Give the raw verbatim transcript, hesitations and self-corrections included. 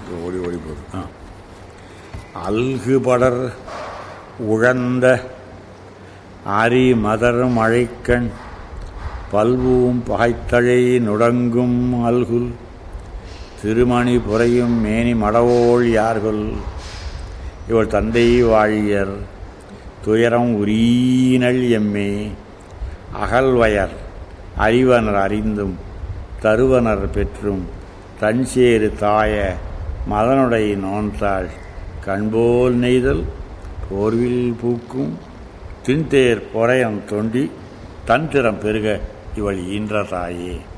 ஓடி ஓடி போகுது. ஆ அல்குபடர் உழந்த அரி மதர் மழைக்கண் பல்வூம் பகைத்தழை நுடங்கும் அல்குல் திருமணி புரையும் மேனி மடவோள் யார்கள் இவள் தந்தை வாழியர் துயரம் உரீனல் எம்மே அகல்வயர் அறிவனர் அறிந்தும் தருவனர் பெற்றும் தன்சேறு தாய மதனுடைய நோன்றாள் கண்போல் நெய்தல் போர்வில் பூக்கும் தின்தேர் பொறையம் தொண்டி தன் திறம் பெருக இவள் ஈன்ற தாயே.